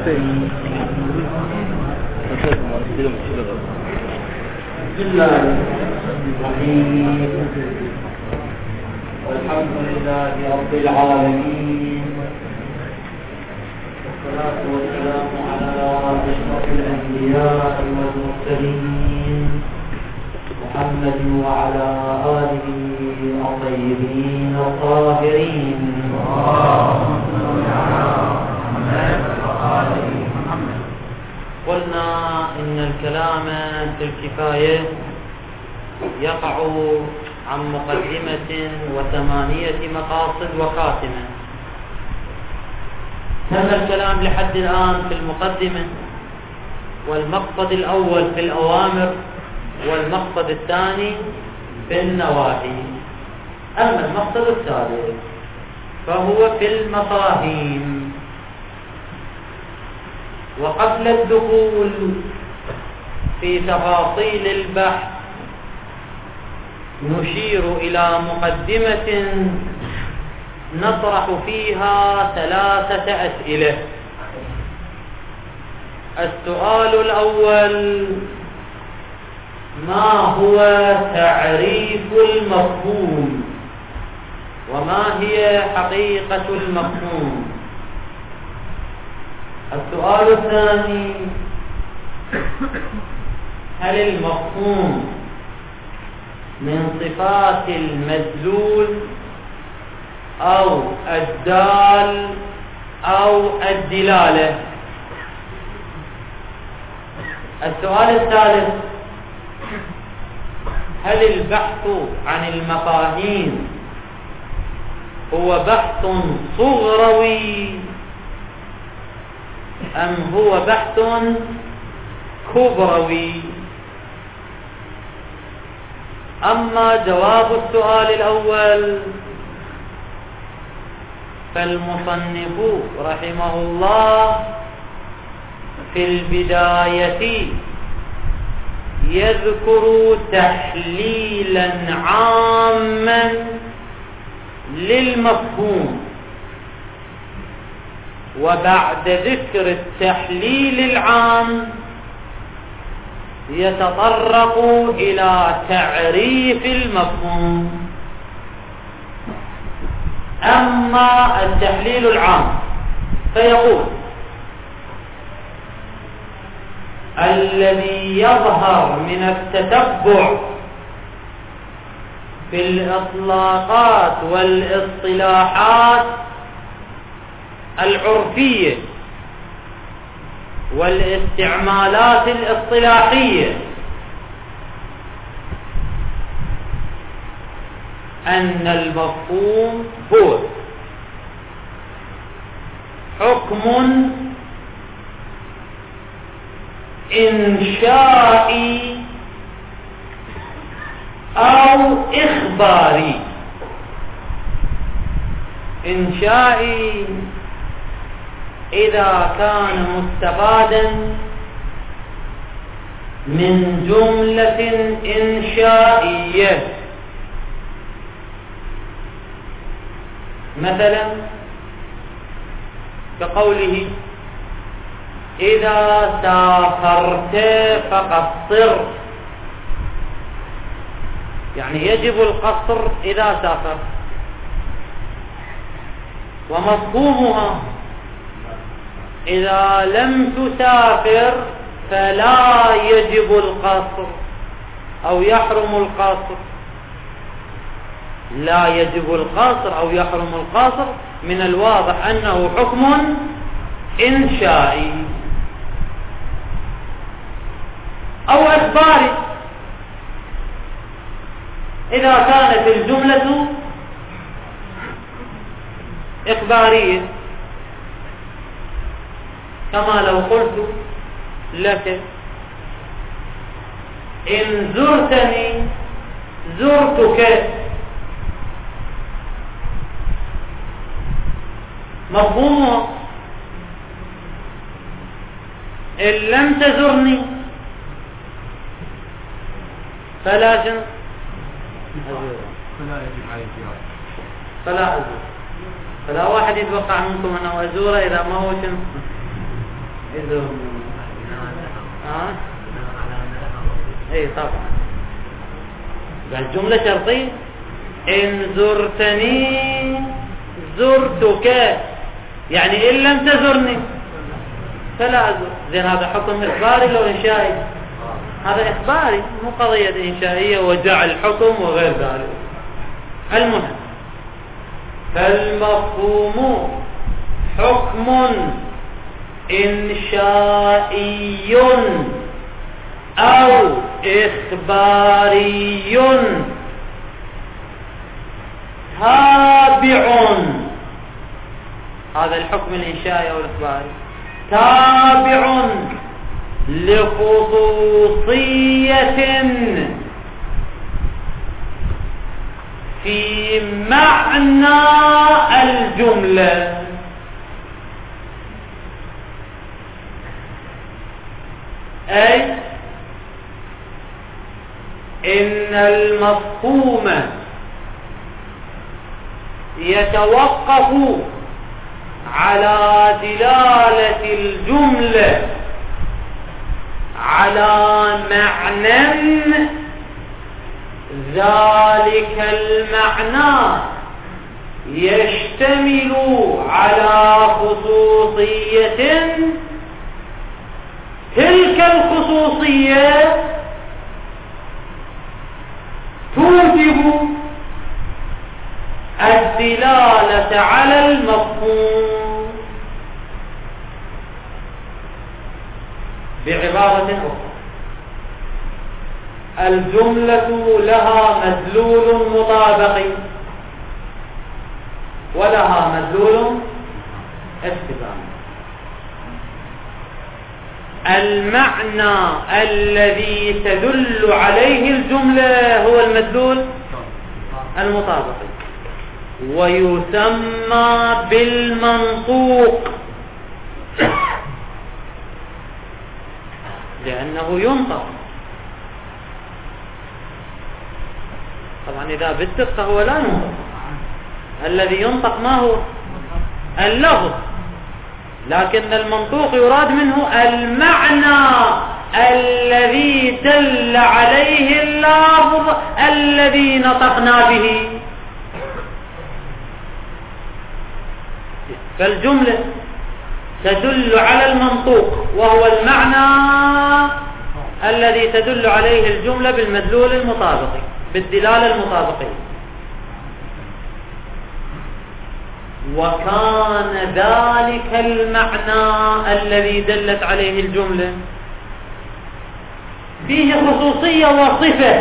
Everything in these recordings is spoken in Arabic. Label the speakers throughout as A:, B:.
A: الله الرحيم. والحمد لله رب العالمين، والصلاة والسلام على أشرف الأنبياء والمرسلين محمد وعلى آله الطيبين الطاهرين. قلنا إن الكلام في الكفاية يقع عن مقدمة و8 مقاصد وخاتمة. تم الكلام لحد الآن في المقدمة، والمقصد الأول في الأوامر، والمقصد الثاني في النواهي. أما المقصد الثالث فهو في المفاهيم. وقبل الدخول في تفاصيل البحث نشير إلى مقدمة نطرح فيها 3 أسئلة. السؤال الأول: ما هو تعريف المفهوم؟ وما هي حقيقة المفهوم؟ السؤال الثاني: هل المفهوم من صفات المدلول أو الدال أو الدلالة؟ السؤال الثالث: هل البحث عن المفاهيم هو بحث صغروي أم هو بحث كبروي؟ أما جواب السؤال الأول فالمصنف رحمه الله في البداية يذكر تحليلا عاما للمفهوم، وبعد ذكر التحليل العام يتطرق إلى تعريف المفهوم. أما التحليل العام فيقول: الذي يظهر من التتبع في الإطلاقات والاصطلاحات العرفية والاستعمالات الاصطلاحية أن المفهوم هو حكم إنشائي أو إخباري. إنشائي إذا كان مستفادا من جملة إنشائية، مثلا كقوله: إذا سافرت فقصر، يعني يجب القصر إذا سافر. ومفهومها: إذا لم تسافر فلا يجب القصر أو يحرم القصر. لا يجب القصر أو يحرم القصر من الواضح أنه حكم إنشائي أو إخباري. إذا كانت الجملة إخبارية، كما لو قلت لك: إن زرتني زرتك. مفهومه: إن لم تزرني فلا فلا أزور. فلا واحد يتوقع منكم أنه أزوره إذا ما هو اي طبعا الجملة شرطية. إن زرتني زرتك، يعني إن لم تزرني فلا أزر. زين هذا حكم إخباري لو إنشائي؟ هذا إخباري، مو قضية إنشائية وجعل حكم وغير ذلك. المهم، فالمفهوم حكم إنشائي أو إخباري تابع، هذا الحكم الإنشائي أو الإخباري تابع لخصوصية في معنى الجملة. أي إن المفهوم يتوقف على دلالة الجملة على معنى، ذلك المعنى يشتمل على خصوصية، تلك الخصوصية توجب الدلالة على المفهوم. بعبارة أخرى، الجملة لها مدلول مطابقي ولها مدلول استفهامي. المعنى الذي تدل عليه الجملة هو المدلول المطابقي، ويسمى بالمنطوق لأنه ينطق. طبعا إذا بدت فهو لا ينطق، الذي ينطق ما هو؟ اللفظ، لكن المنطوق يراد منه المعنى الذي دل عليه اللفظ الذي نطقنا به. فالجملة تدل على المنطوق وهو المعنى الذي تدل عليه الجملة بالمدلول المطابقي، بالدلالة المطابقية. وكان ذلك المعنى الذي دلت عليه الجملة فيه خصوصية وصفة،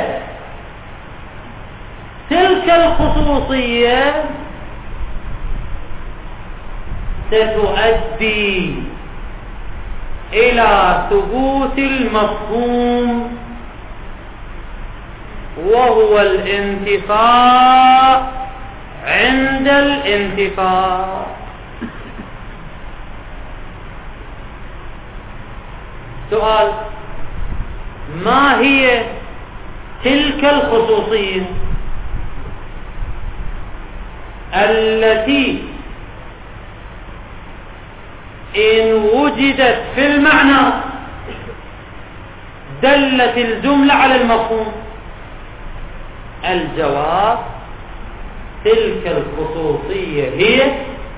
A: تلك الخصوصية ستؤدي إلى ثبوت المفهوم، وهو الانتفاع عند الانتفاع. سؤال: ما هي تلك الخصوصية التي إن وجدت في المعنى دلت الجملة على المفهوم؟ الجواب: تلك الخصوصية هي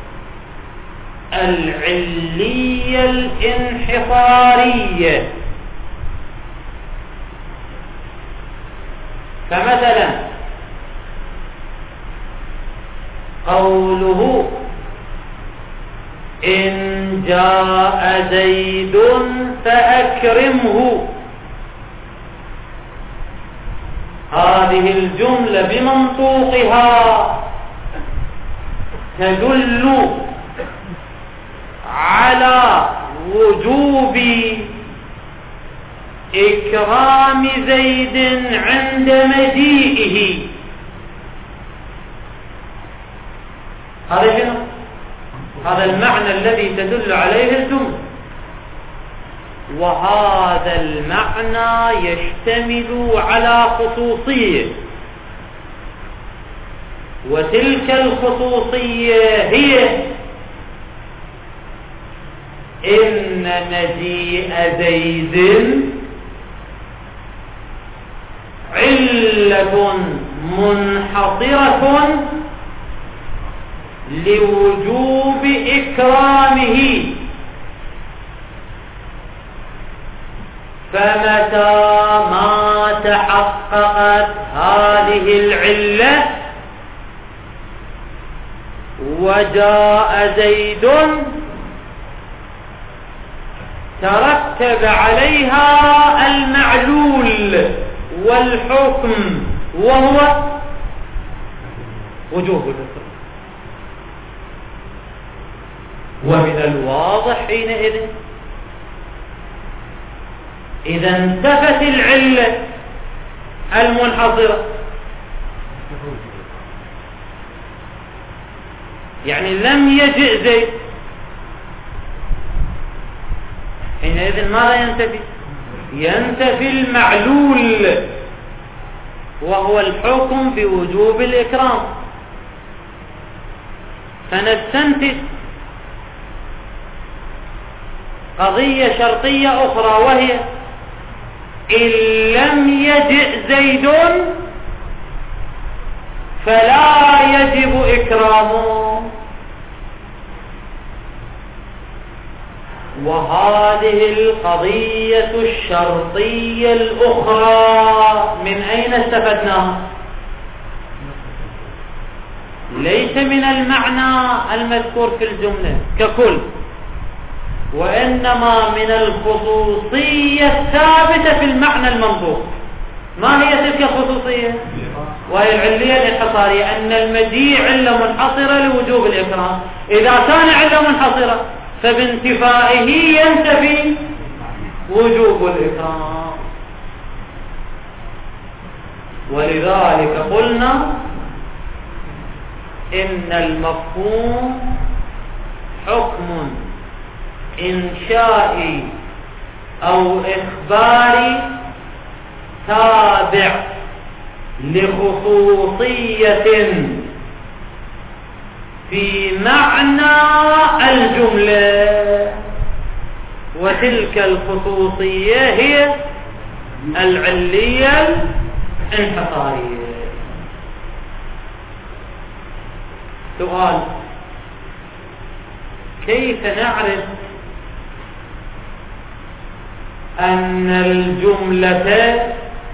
A: العلية الانحصارية. فمثلا قوله إن جاء زيد فأكرمه، هذه الجملة بمنطوقها تدل على وجوب إكرام زيد عند مجيئه. هذا شنو؟ هذا المعنى الذي تدل عليه الجملة، وهذا المعنى يشتمل على خصوصية، وتلك الخصوصية هي إن مجيء زيد علة منحصرة لوجوب إكرامه، فمتى ما تحققت هذه العلة وجاء زيد ترتب عليها المعلول والحكم وهو وجوب الإكرام. ومن الواضح حينئذ إذا انتفت العلة المنحصرة، يعني لم يجئ زيد، حينئذ ماذا ينتفي؟ ينتفي المعلول وهو الحكم بوجوب الإكرام. فنستنتج قضية شرطية أخرى، وهي إن لم يجئ زيد فلا يجب إكرامه. وهذه القضية الشرطية الأخرى من أين استفدناها؟ ليس من المعنى المذكور في الجملة ككل، وإنما من الخصوصية الثابتة في المعنى المنطوق. ما هي تلك الخصوصية؟ وهي العلية الانحصارية، أن المجيء علة منحصرة لوجوب الإكرام. إذا كان علة منحصرة فبانتفائه ينتفي وجوب الإكرام. ولذلك قلنا إن المفهوم حكم إنشائي أو إخباري تابع لخصوصية في معنى الجملة، وتلك الخصوصية هي العلية الانحصارية. سؤال: كيف نعرف أن الجملة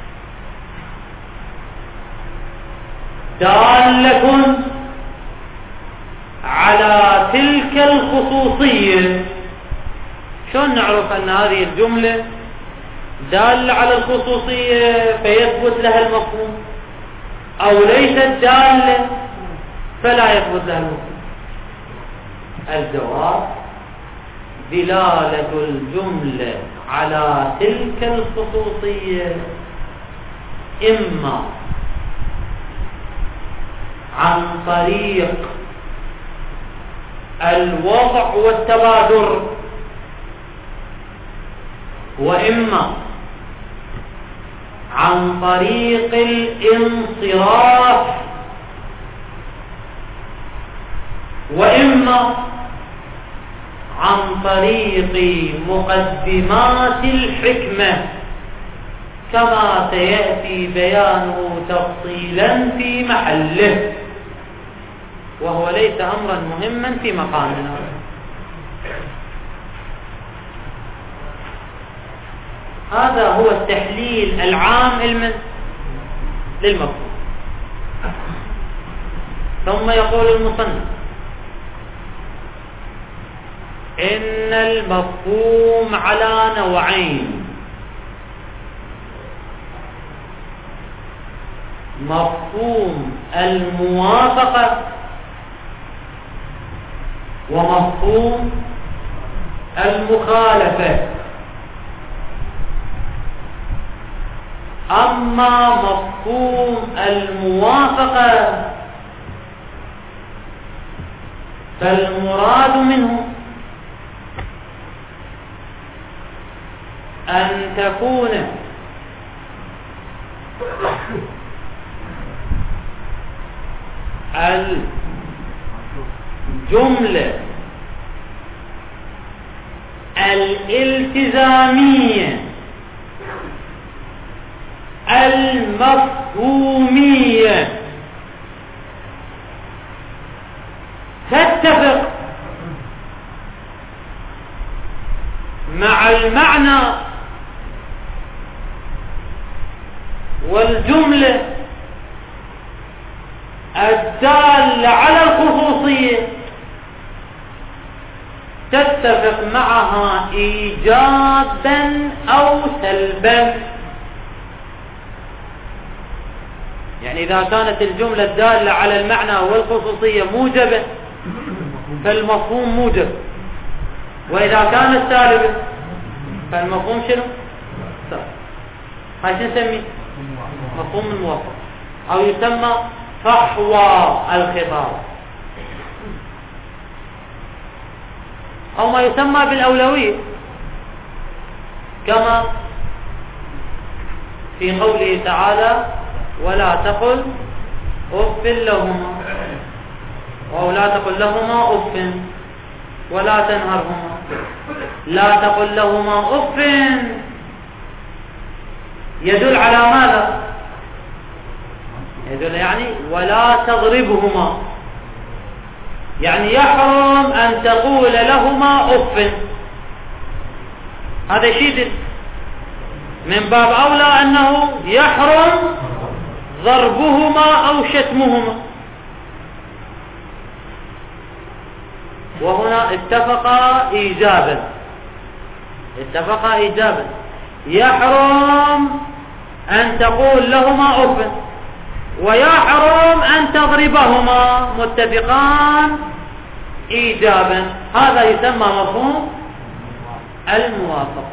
A: دالة على تلك الخصوصية؟ شلون نعرف أن هذه الجملة دالة على الخصوصية فيثبت لها المفهوم، أو ليست دالة فلا يثبت لها المفهوم؟ الجواب: دلالة الجملة على تلك الخصوصية إما عن طريق الوضع والتبادر، وإما عن طريق الانصراف، وإما عن طريق مقدمات الحكمة، كما سيأتي بيانه تفصيلا في محله، وهو ليس أمرا مهما في مقامنا. هذا هو التحليل العام للمفهوم. ثم يقول المصنف: إن المفهوم على نوعين: مفهوم الموافقة ومفهوم المخالفة. أما مفهوم الموافقة فالمراد منه أن تكون الجملة الالتزامية المفهومية تتفق مع المعنى والجملة الدالة على الخصوصية، تتفق معها إيجابا أو سلبا. يعني إذا كانت الجملة الدالة على المعنى والخصوصية موجبة فالمفهوم موجب، وإذا كانت سالبة فالمفهوم شنو؟ سالب. هاي شو نسميه؟ مفهوم الموافق، أو يسمى فحوى الخطاب، أو ما يسمى بالأولوية، كما في قوله تعالى ولا تقل أف لهما، أو لا تقل لهما أف ولا تنهرهما. لا تقل لهما أف يدل على ماذا؟ يدل يعني ولا تضربهما، يعني يحرم أن تقول لهما أف. هذا شيء من باب أولى أنه يحرم ضربهما أو شتمهما. وهنا اتفقا إيجابا، يحرم أن تقول لهما أف ويحرم أن تضربهما، متفقان إيجابا. هذا يسمى مفهوم الموافقة.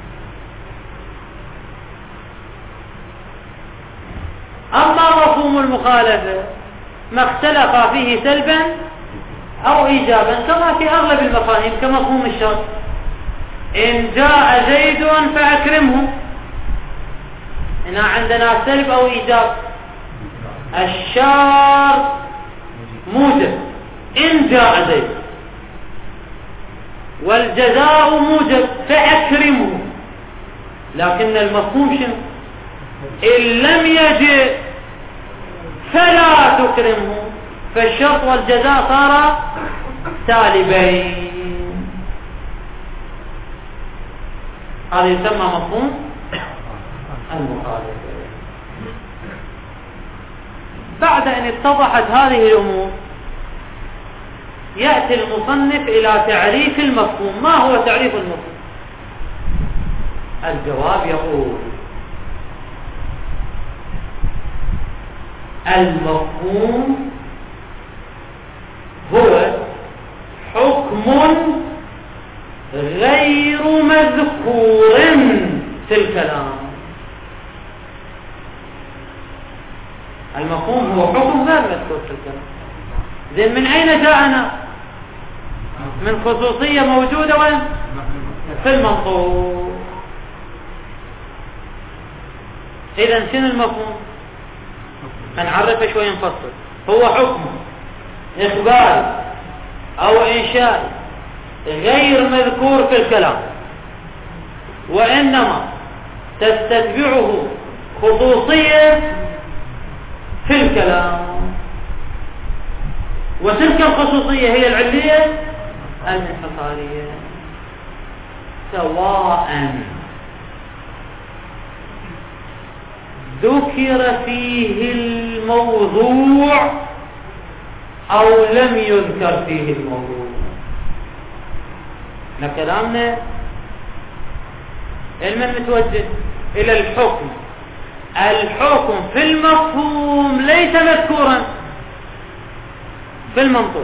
A: أما مفهوم المخالفة ما اختلف فيه سلبا أو إيجابا، كما في أغلب المفاهيم كمفهوم الشرط. إن جاء زيد فأكرمه، هنا عندنا سلب أو إيجاب. الشرط موجب إن جاء زيد، والجزاء موجب فأكرمه، لكن المفهوم شنو؟ إن لم يجئ فلا تكرمه، فالشرط والجزاء صار سالبين. هذا يسمى مفهوم المخالفة. بعد أن اتضحت هذه الأمور يأتي المصنف إلى تعريف المفهوم. ما هو تعريف المفهوم؟ الجواب يقول المفهوم هو حكم غير مذكور في الكلام. المفهوم هو حكم غير مذكور في الكلام. زين، من أين جاءنا؟ من خصوصية موجودة وين؟ في المنطوق. إذن شنو المفهوم؟ هنعرفه شوي نفصل. هو حكم إخباري أو إنشائي غير مذكور في الكلام، وإنما تستتبعه خصوصية في الكلام، وتلك الخصوصية هي العلية الانحصارية، سواء ذكر فيه الموضوع أو لم يذكر فيه الموضوع. كلامنا علما متوجه إلى الحكم. الحكم في المفهوم ليس مذكورا في المنطوق.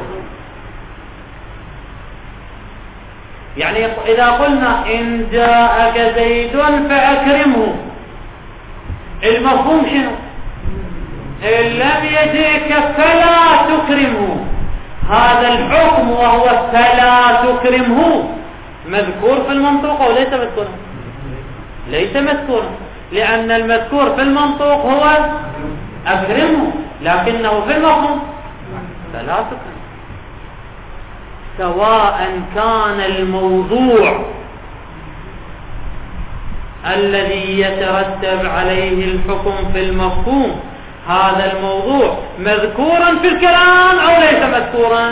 A: يعني إذا قلنا إن جاءك زيد فأكرمه، المفهوم شنو؟ إن لم يجئك فلا تكرمه. هذا الحكم وهو فلا تكرمه مذكور في المنطوق أو ليس مذكورا؟ ليس مذكورا، لأن المذكور في المنطوق هو أكرمه، لكنه في المفهوم فلا تكرمه. سواء كان الموضوع الذي يترتب عليه الحكم في المفهوم، هذا الموضوع مذكورا في الكلام أو ليس مذكورا؟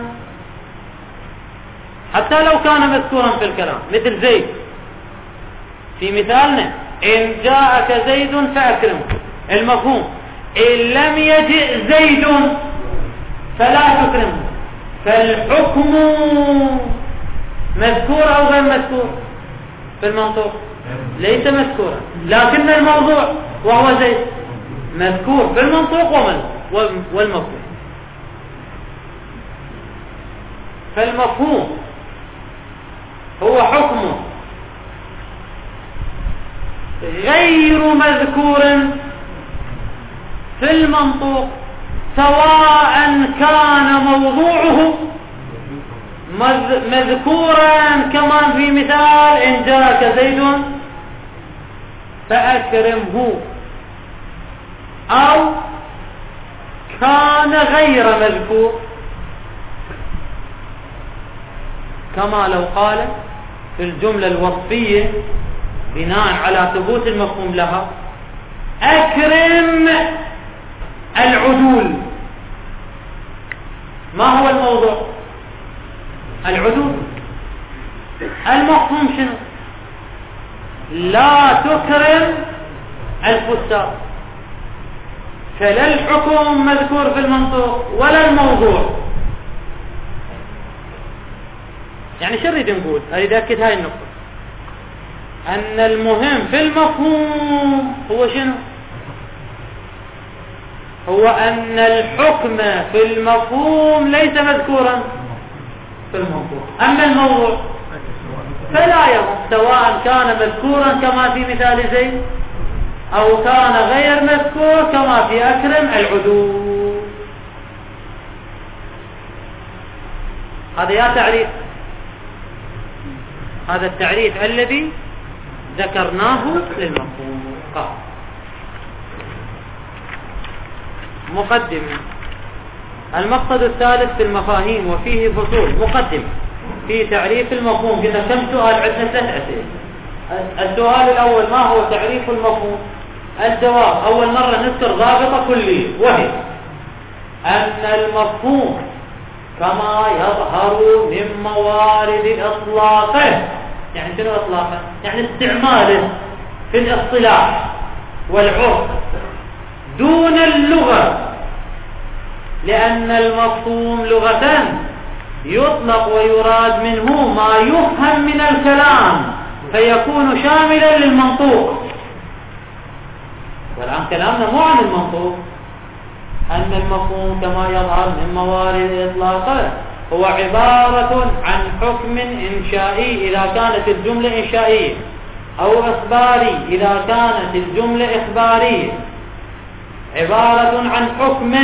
A: حتى لو كان مذكورا في الكلام، مثل زيد في مثالنا: إن جاءك زيد فأكرمه. المفهوم: إن لم يجئ زيد فلا تكرمه. فالحكم مذكور أو غير مذكور في المنطوق؟ ليس مذكورا، لكن الموضوع وهو زيد مذكور في المنطوق والمفهوم. فالمفهوم هو حكم غير مذكور في المنطوق، سواء كان موضوعه مذكورا كما في مثال: إن جاءك زيد فأكرمه، أو كان غير مذكور، كما لو قال في الجملة الوصفية بناء على ثبوت المفهوم لها: أكرم العدول. ما هو الموضوع؟ العدول. المفهوم شنو؟ لا تكرم الفساق. فلا الحكم مذكور في المنطوق ولا الموضوع. يعني شو نريد نقول؟ أريد أكد هاي النقطة، أن المهم في المفهوم هو شنو؟ هو أن الحكم في المفهوم ليس مذكورا في الموضوع. أما الموضوع فلا يهم، سواء كان مذكورا كما في مثال زيد أو كان غير مذكور كما في أكرم العدول. هذا يا تعريف، هذا التعريف الذي ذكرناه للمفهوم. مقدمة. المقصد الثالث في المفاهيم وفيه فصول. مقدمة في تعريف المفهوم. قلنا كم سؤال؟ عندنا 3 أسئلة. السؤال الأول: ما هو تعريف المفهوم؟ الجواب: أول مرة نذكر ضابطة كلية، وهي أن المفهوم كما يظهر من موارد إطلاقه. يعني شنو إطلاقه؟ يعني استعماله في الاصطلاح والعرف دون اللغة، لأن المفهوم لغة يطلق ويراد منه ما يفهم من الكلام فيكون شاملا للمنطوق. والآن كلامنا مو عن المنطوق. أن المفهوم كما يظهر من موارد إطلاقه هو عبارة عن حكم إنشائي إذا كانت الجملة إنشائية، أو إخباري إذا كانت الجملة إخبارية. عبارة عن حكم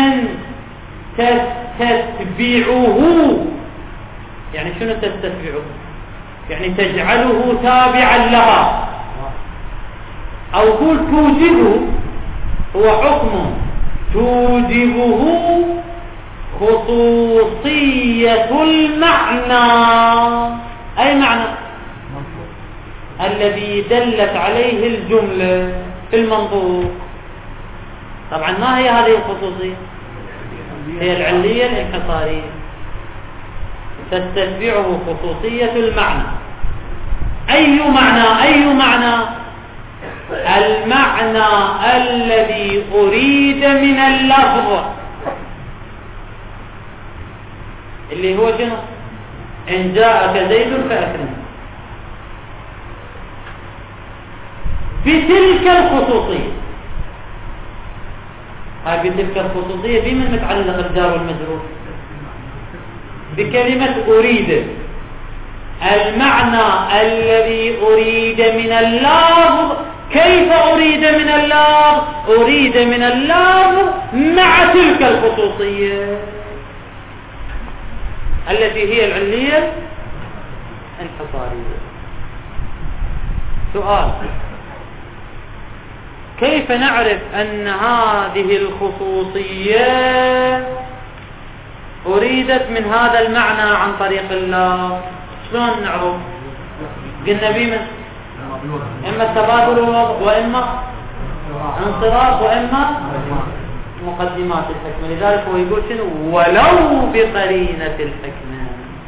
A: تتبعه. يعني شنو تتبعه؟ يعني تجعله تابعا لها، أو قول توجبه. هو حكم توجبه خصوصية المعنى. أي معنى؟ الذي دلت عليه الجملة في المنطوق. طبعا ما هي هذه الخصوصية؟ هي العلية الانحصارية، تتبعه خصوصية المعنى. أي معنى؟ أي معنى؟ المعنى الذي أريد من اللفظ، اللي هو شنو؟ إن جاءك زيد فأكرمه. بتلك الخصوصية. هاي بتلك الخصوصية بمن متعلق الجار والمجرور؟ بكلمة أريد. المعنى الذي أريد من اللفظ. كيف أريد من اللفظ؟ أريد من اللفظ مع تلك الخصوصية التي هي العلية الانحصارية. سؤال: كيف نعرف أن هذه الخصوصية أريدت من هذا المعنى عن طريق الله؟ شلون نعرف؟ قلنا بمن؟ إما التبادل وإما انصراف وإما مقدمات الحكمة. لذلك هو يقول شنو ولو بقرينة الحكمة،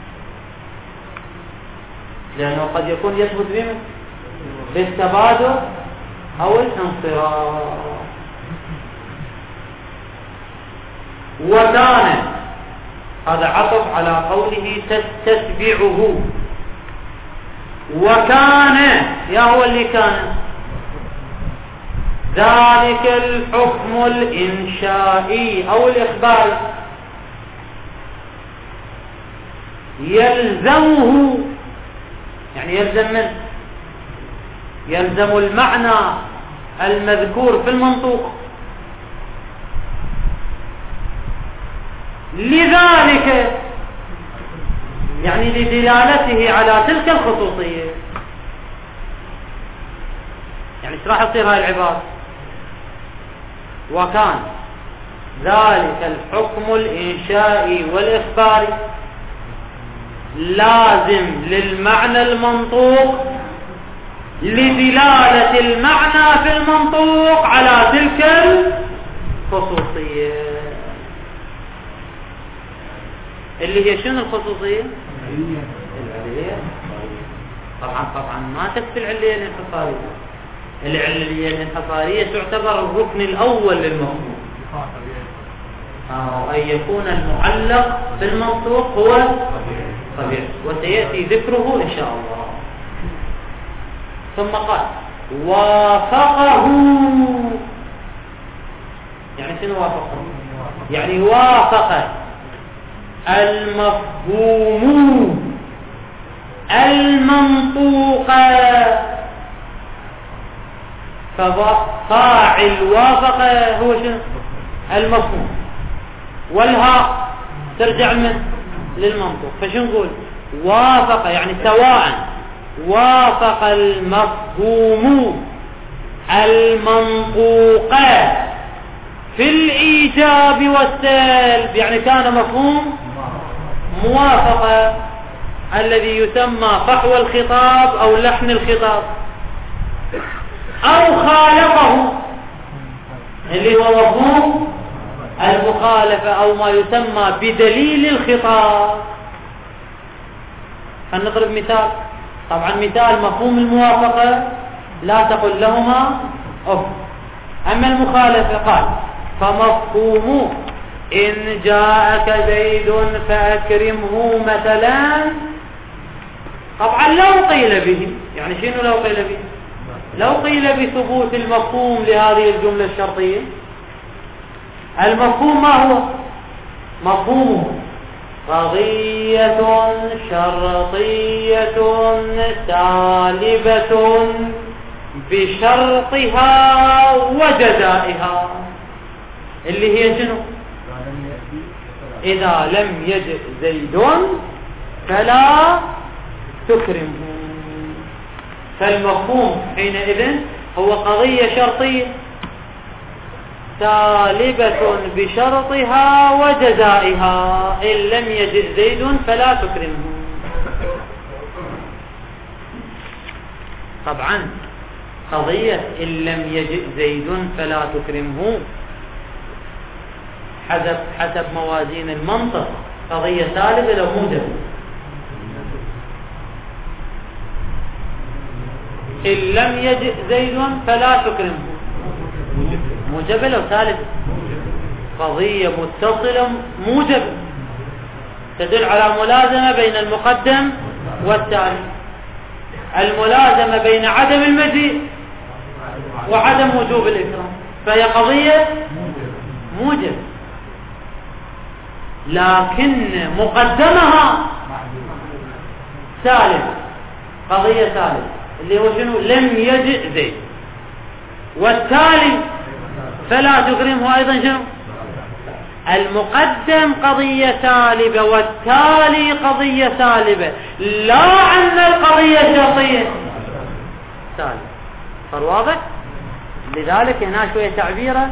A: لأنه قد يكون يثبت بما بالتبادل أو الانصراف. وكان هذا عطف على قوله تتبعه. وكان يا هو اللي كان ذلك الحكم الإنشائي أو الإخباري يلزمه، يعني يلزم من يلزم المعنى المذكور في المنطوق، لذلك يعني لدلالته على تلك الخصوصية. يعني ايش راح تصير هاي العبارة؟ وكان ذلك الحكم الإنشائي والإخباري لازم للمعنى المنطوق لدلالة المعنى في المنطوق على تلك الخصوصية. اللي هي شنو الخصوصية؟ العلية. طبعا ما تكفي العلية الانحصارية. العلية الانحصارية تعتبر الركن الأول للمفهوم، أن يكون المعلق بالمنطوق هو طبيعي، وسيأتي ذكره إن شاء الله. ثم قال وافقه، يعني شنو وافقه؟ يعني وافق المفهوم المنطوق. ففاعل وافق هو شنو؟ المفهوم، والهاء ترجع من للمنطوق. فشو نقول؟ وافق يعني سواء وافق المفهوم المنطوق في الإيجاب والسلب، يعني كان مفهوم موافقة الذي يسمى فحوى الخطاب أو لحن الخطاب، أو خالفه اللي هو مفهوم المخالفة أو ما يسمى بدليل الخطاب. فنضرب مثال. طبعا مثال مفهوم الموافقة لا تقل لهما أف. أما المخالفة قال فمفهوم إن جاءك زيد فأكرمه مثلا. طبعا لو قيل به، يعني شنو لو قيل به؟ لو قيل بثبوت المفهوم لهذه الجملة الشرطية، المفهوم ما هو؟ مفهومه قضية شرطية سالبة بشرطها وجزائها، اللي هي شنو؟ إذا لم يجئ زيد فلا تكرمه. فالمفهوم حينئذ هو قضية شرطية سالبة بشرطها وجزائها، إن لم يجئ زيد فلا تكرمه. طبعا قضية إن لم يجئ زيد فلا تكرمه حسب موازين المنطق قضية سالبة لو موجبة. إن لم يجئ زيد فلا تكرمه موجبة لو سالبة؟ قضية متصلة موجبة تدل على ملازمة بين المقدم والتالي. الملازمة بين عدم المجيء وعدم وجوب الإكرام، فهي قضية موجبة، لكن مقدمها سالب، قضية سالب اللي هو شنو؟ لم يجئ زيد. والتالي فلا تكرمه أيضا شنو؟ المقدم قضية سالبة والتالي قضية سالبة، لا أن القضية شرطية سالبة. صار واضح؟ لذلك هنا شوية تعبيره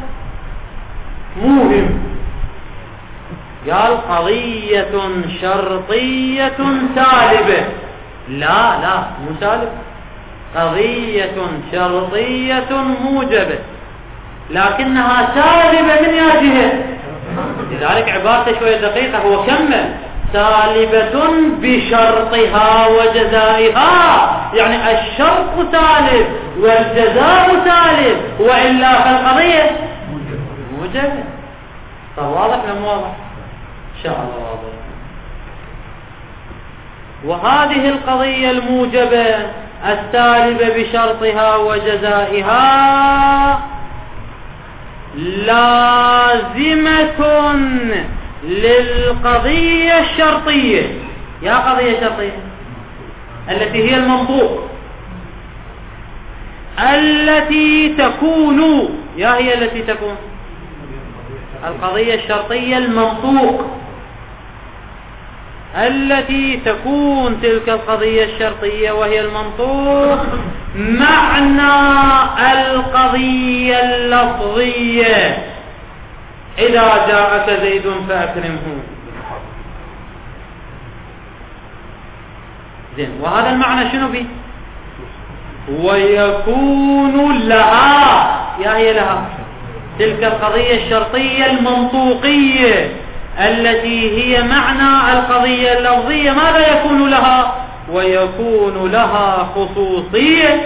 A: مهم. قال قضية شرطية سالبة، لا مو سالبة، قضية شرطية موجبة لكنها سالبة من جهة، لذلك عبارته شوية دقيقة. هو كمل سالبة بشرطها وجزائها، يعني الشرط سالب والجزاء سالب، وإلا فالقضية موجبة. طب واضح لم واضح؟ إن شاء الله واضح. وهذه القضية الموجبة السالبة بشرطها وجزائها لازمة للقضية الشرطية. يا قضية شرطية التي هي المنطوق، التي تكون، يا هي التي تكون القضية الشرطية المنطوق، التي تكون تلك القضية الشرطية وهي المنطوق معنى القضية اللفظية. إذا جاءك زيد فأكرمه. زين، وهذا المعنى شنو به؟ ويكون لها، يا هي لها تلك القضية الشرطية المنطوقية التي هي معنى القضية اللفظية، ماذا يكون لها؟ ويكون لها خصوصية.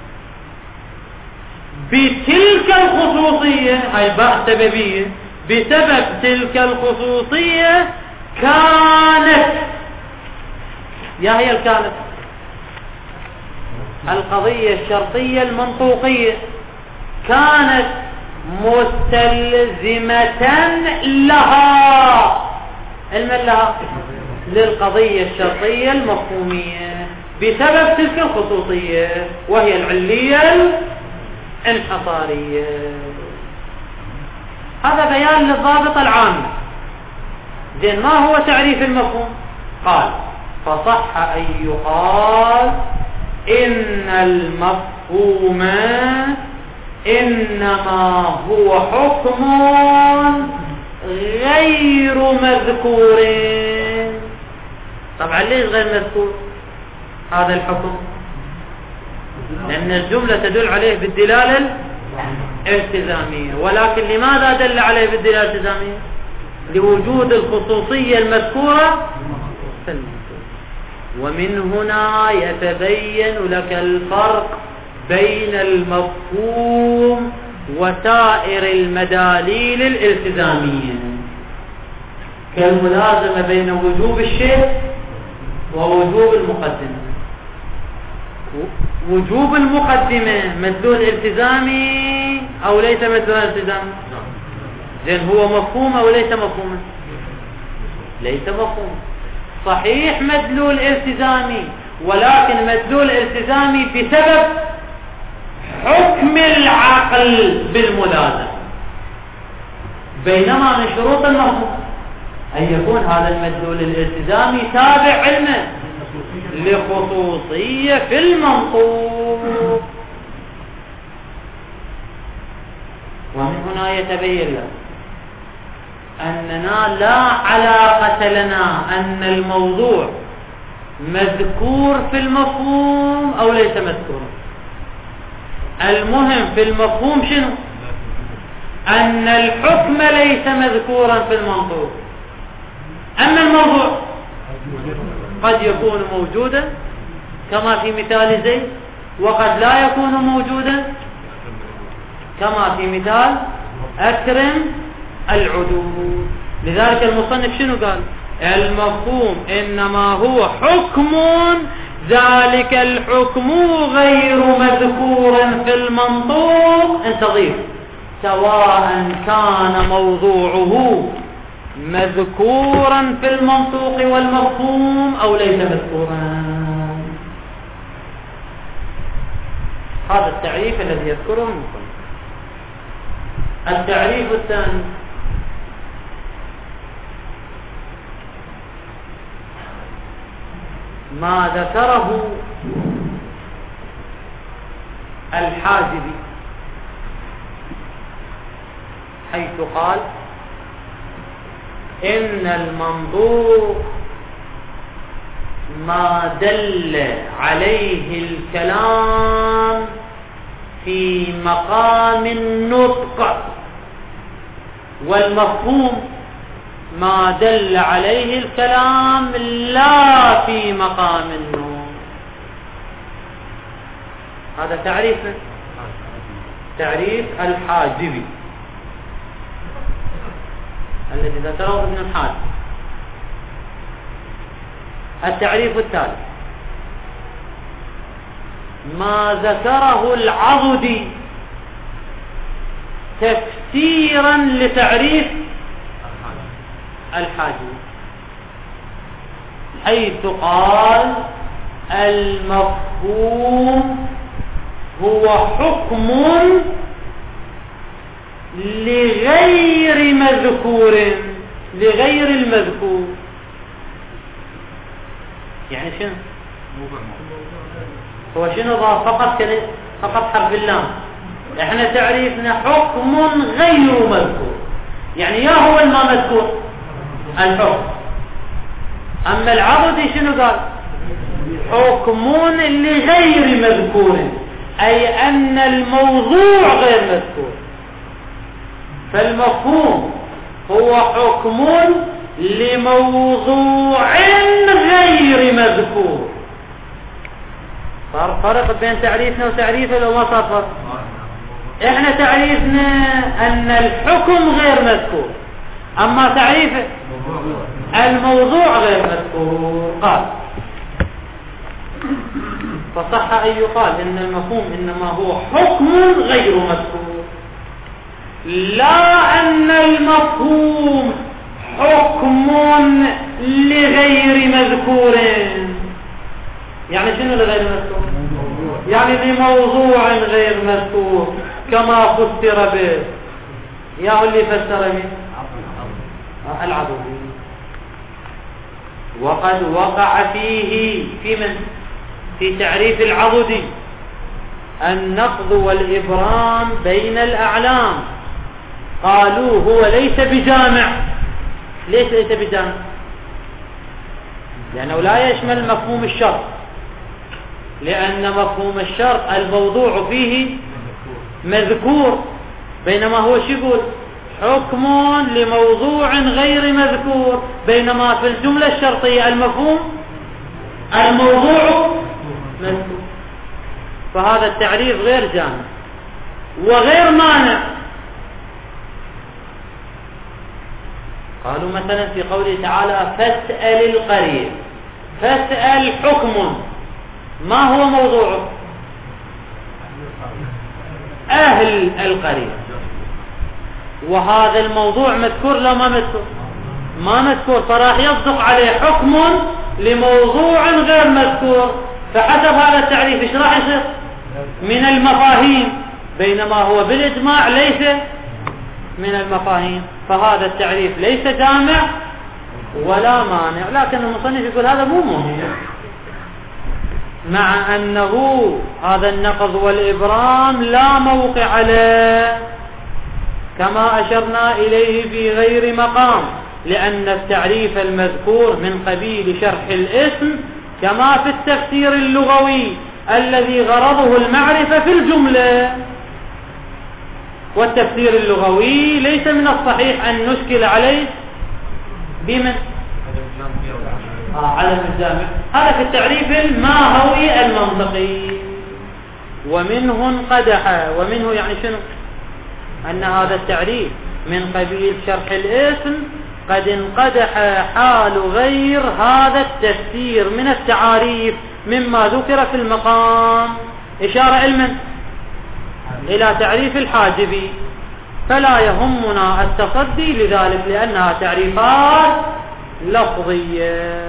A: بتلك الخصوصية، هاي باء سببية، بسبب تلك الخصوصية كانت، يا هي الكانت القضية الشرطية المنطوقية كانت مستلزمة لها، علما لها للقضية الشرطية المفهومية بسبب تلك الخصوصية وهي العلية الانحصارية. هذا بيان للضابط العام. زين، ما هو تعريف المفهوم؟ قال فصح أن يقال إن المفهوم إنما هو حكم غير مذكور. طبعا ليش غير مذكور هذا الحكم؟ لأن الجملة تدل عليه بالدلالة الالتزامية، ولكن لماذا دل عليه بالدلالة الالتزامية؟ لوجود الخصوصية المذكورة في المنطوق. ومن هنا يتبين لك الفرق بين المفهوم وسائر المداليل الالتزامية، كالملازمة بين وجوب الشيء ووجوب المقدمة. وجوب المقدمة مدلول التزامي أو ليس مدلول التزامي؟ زين، هو مفهوم أو ليس مفهوما؟ ليس مفهوم. صحيح مدلول التزامي، ولكن مدلول التزامي بسبب حكم العقل بالملازمة، بينما من شروط المفهوم أن يكون هذا المدلول الالتزامي تابع علما لخصوصية في المنطوق. ومن هنا يتبين لك أننا لا علاقة لنا أن الموضوع مذكور في المفهوم أو ليس مذكورا. المهم في المفهوم شنو؟ أن الحكم ليس مذكورا في المنطوق. أما الموضوع قد يكون موجودا كما في مثال زيد، وقد لا يكون موجودا كما في مثال أكرم العدود. لذلك المصنف شنو قال؟ المفهوم إنما هو حكم، ذلك الحكم غير مذكور في المنطوق. انتظر، سواء كان موضوعه مذكورا في المنطوق والمفهوم أو ليس مذكورا. هذا التعريف الذي يذكره المصنف. التعريف الثاني ما ذكره الحاجبي، حيث قال إن المنطوق ما دل عليه الكلام في مقام النطق، والمفهوم ما دل عليه الكلام لا في مقام النطق. هذا تعريف الحاجبي الذي ذكره ابن الحاجب. التعريف الثالث ما ذكره العضدي تفسيرا لتعريف الحاجبي، حيث قال المفهوم هو حكم لغير مذكور، لغير المذكور. يعني شنو هو؟ شنو فقط حرف اللام. احنا تعريفنا حكم غير مذكور، يعني يا هو الما مذكور الحكم. اما العضدي شنو قال؟ حكم لغير مذكور، اي ان الموضوع غير مذكور. فالمفهوم هو حكم لموضوع غير مذكور. صار فرق بين تعريفنا وتعريفه لو ما صار فرق؟ احنا تعريفنا ان الحكم غير مذكور، اما تعريفه الموضوع غير مذكور. قال فصح ان يقال ان المفهوم انما هو حكم غير مذكور، لا ان المفهوم حكم لغير مذكور. يعني شنو لغير مذكور؟ يعني لموضوع غير مذكور كما فسر به. يا اللي فسر به العضدي. وقد وقع فيه في تعريف العضدي النقض والإبرام بين الأعلام. قالوا هو ليس بجامع. ليس بجامع؟ لأنه لا يشمل مفهوم الشرط، لأن مفهوم الشرط الموضوع فيه مذكور، بينما هو شو يقول؟ حكم لموضوع غير مذكور، بينما في الجملة الشرطية المفهوم الموضوع مذكور. فهذا التعريف غير جامع وغير مانع. قالوا مثلا في قوله تعالى فاسأل القرية، فاسأل حكم، ما هو موضوعه؟ أهل القرية. وهذا الموضوع مذكور لا ما مذكور؟ ما مذكور، فراح يصدق عليه حكم لموضوع غير مذكور. فحسب هذا التعريف ايش راح يصير؟ من المفاهيم، بينما هو بالإجماع ليس من المفاهيم. فهذا التعريف ليس جامع ولا مانع، لكن المصنف يقول هذا مو مهم، مع أنه هذا النقض والإبرام لا موقع له، كما أشرنا إليه في غير مقام، لأن التعريف المذكور من قبيل شرح الاسم، كما في التفسير اللغوي الذي غرضه المعرفة في الجملة. والتفسير اللغوي ليس من الصحيح أن نشكل عليه بمن؟ على الجامع. هذا في التعريف الماهوي المنطقي. ومنه انقدح، ومنه يعني شنو؟ أن هذا التعريف من قبيل شرح الاسم قد انقدح حال غير هذا التفسير من التعاريف مما ذكر في المقام، إشارة علما إلى تعريف الحاجبي. فلا يهمنا التصدي لذلك، لأنها تعريفات لفظية.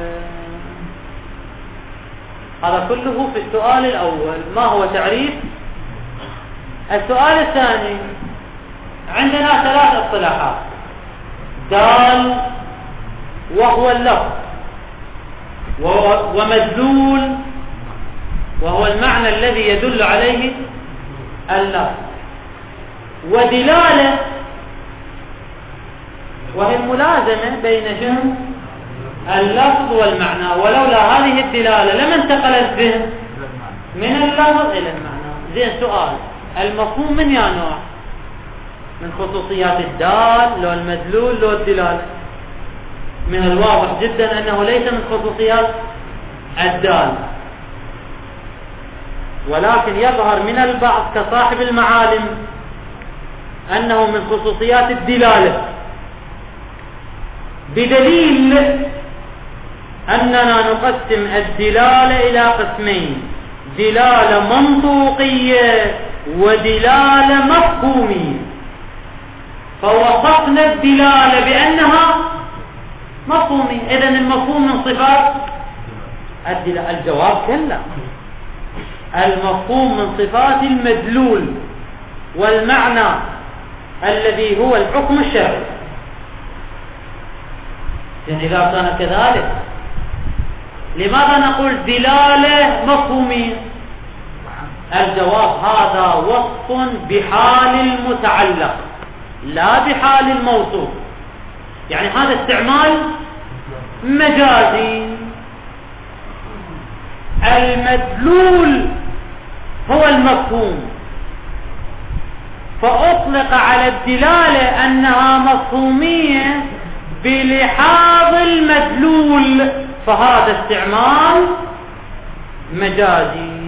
A: هذا كله في السؤال الأول، ما هو تعريف. السؤال الثاني، عندنا 3 اصطلاحات. قال وهو اللفظ، ومدلول وهو المعنى الذي يدل عليه اللفظ، ودلالة وهي الملازمة بين شنو؟ اللفظ والمعنى، ولولا هذه الدلالة لما انتقل الذهن من اللفظ إلى المعنى. زين، سؤال: المفهوم من يا نوع؟ من خصوصيات الدال لو المدلول لو الدلالة؟ من الواضح جدا أنه ليس من خصوصيات الدال، ولكن يظهر من البعض كصاحب المعالم أنه من خصوصيات الدلالة، بدليل أننا نقسم الدلالة إلى قسمين: دلالة منطوقية ودلالة مفهومية. فوصفنا الدلالة بأنها مفهومية، إذن المفهوم من صفات الدلالة. الجواب كلا، المفهوم من صفات المدلول والمعنى الذي هو الحكم الشرعي. يعني إذا كان كذلك لماذا نقول دلالة مفهومية؟ الجواب: هذا وصف بحال المتعلق لا بحال الموصوف. يعني هذا استعمال مجازي. المدلول هو المفهوم، فأطلق على الدلالة أنها مفهومية بلحاظ المدلول، فهذا استعمال مجازي.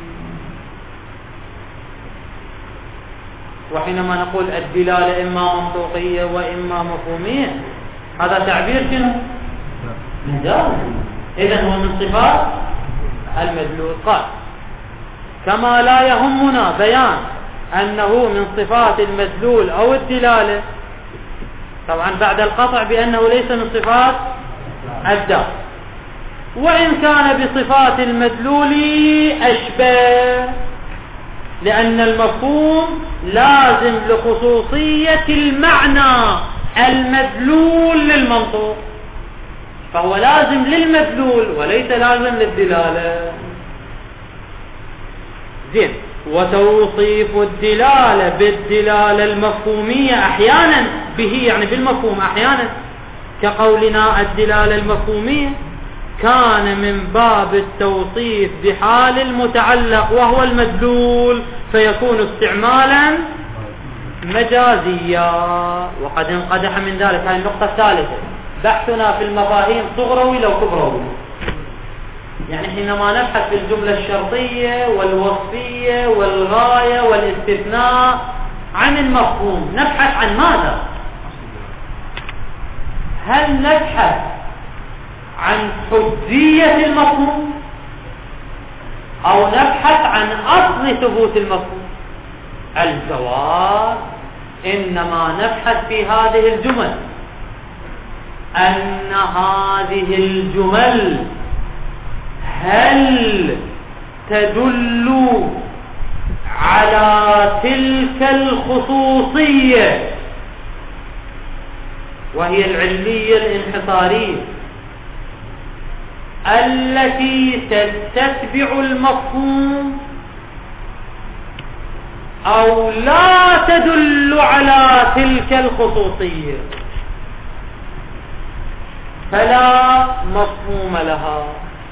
A: وحينما نقول الدلالة إما منطوقية وإما مفهومية، هذا تعبير شنو؟ مجازي. إذن هو من صفات المدلول. قال: كما لا يهمنا بيان أنه من صفات المدلول أو الدلالة، طبعا بعد القطع بأنه ليس من صفات الدال، وإن كان بصفات المدلول أشبه، لأن المفهوم لازم لخصوصية المعنى المدلول للمنطوق، فهو لازم للمدلول وليس لازم للدلالة. زين، وتوصيف الدلالة بالدلالة المفهومية أحيانا به، يعني بالمفهوم أحيانا، كقولنا الدلالة المفهومية، كان من باب التوصيف بحال المتعلق وهو المدلول، فيكون استعمالا مجازيا. وقد انقدح من ذلك، هذه النقطة الثالثة، بحثنا في المفاهيم صغروي لو كبروي. يعني حينما نبحث في الجملة الشرطية والوصفية والغاية والاستثناء عن المفهوم، نبحث عن ماذا؟ هل نبحث عن حجية المفهوم أو نبحث عن أصل ثبوت المفهوم؟ الجواب: إنما نبحث في هذه الجمل، أن هذه الجمل هل تدل على تلك الخصوصية وهي العلية الانحصارية التي تتبع المفهوم، أو لا تدل على تلك الخصوصية، فلا مفهوم لها.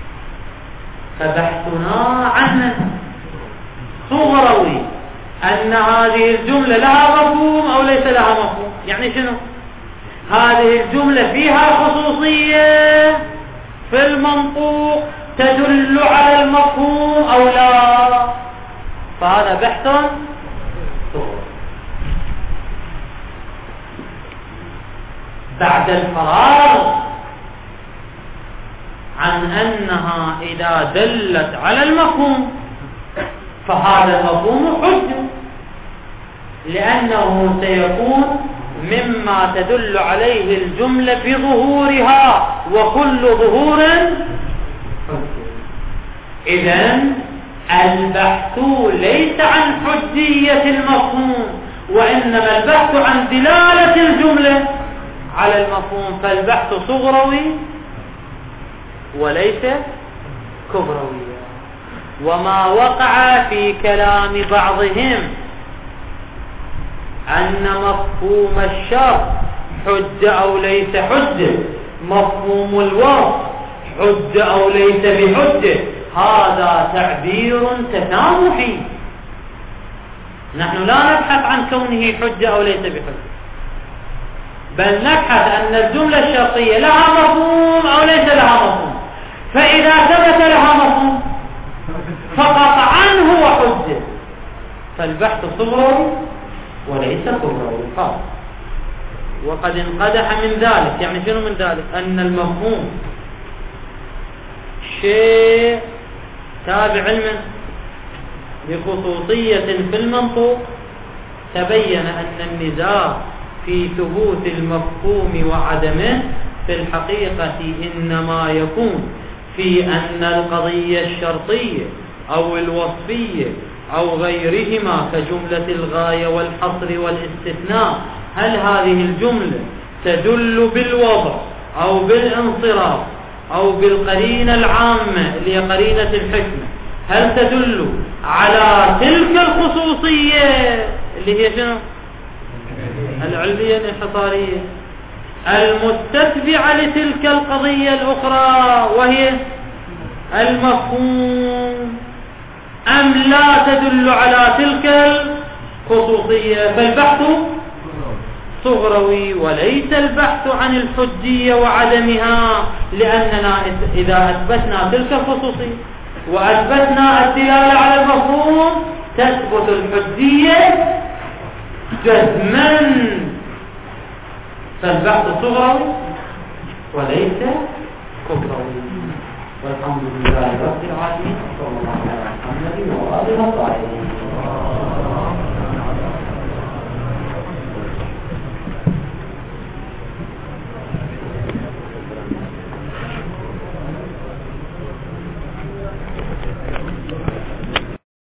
A: فبحثنا عنه صغروي، أن هذه الجملة لها مفهوم أو ليس لها مفهوم. يعني شنو؟ هذه الجملة فيها خصوصية في المنطوق تدل على المفهوم أو لا، فهذا بحث صغروي. بعد الفراغ عن أنها إذا دلت على المفهوم فهذا المفهوم حجة، لأنه سيكون مما تدل عليه الجملة بظهورها، وكل ظهور حجة. إذن البحث ليس عن حجية المفهوم، وإنما البحث عن دلالة الجملة على المفهوم. فالبحث صغروي وليس كبروي. وما وقع في كلام بعضهم أن مفهوم الشرط حجة أو ليس حجة مفهوم الوصف حجة أو ليس بحجة هذا تعبير تسامحي. نحن لا نبحث عن كونه حجة أو ليس بحجة، بل نبحث أن الجملة الشرطية لها مفهوم أو ليس لها مفهوم، فإذا ثبت لها مفهوم فقطعا هو حجة. فالبحث صغرى وليس كبرى خاص. وقد انقدح من ذلك، يعني شنو من ذلك؟ أن المفهوم شيء تابع علما بخصوصية في المنطوق. تبين أن النزاع في ثبوت المفهوم وعدمه في الحقيقة إنما يكون في أن القضية الشرطية أو الوصفية أو غيرهما كجملة الغاية والحصر والاستثناء، هل هذه الجملة تدل بالوضع أو بالانصراف أو بالقرينة العامة اللي هي قرينة الحكمة، هل تدل على تلك الخصوصية اللي هي شنو؟ العلمية الانحصارية المتتبعة لتلك القضية الأخرى وهي المفهوم، أم لا تدل على تلك الخصوصية؟ فالبحث صغروي وليس البحث عن الحجية وعدمها، لأننا إذا أثبتنا تلك الخصوصية وأثبتنا الدلالة على المفهوم تثبت الحجية جزما. فالبحث صغروي وليس كبروي. والحمد لله رب العالمين، صلى الله عليه وسلم وآله وصحبه.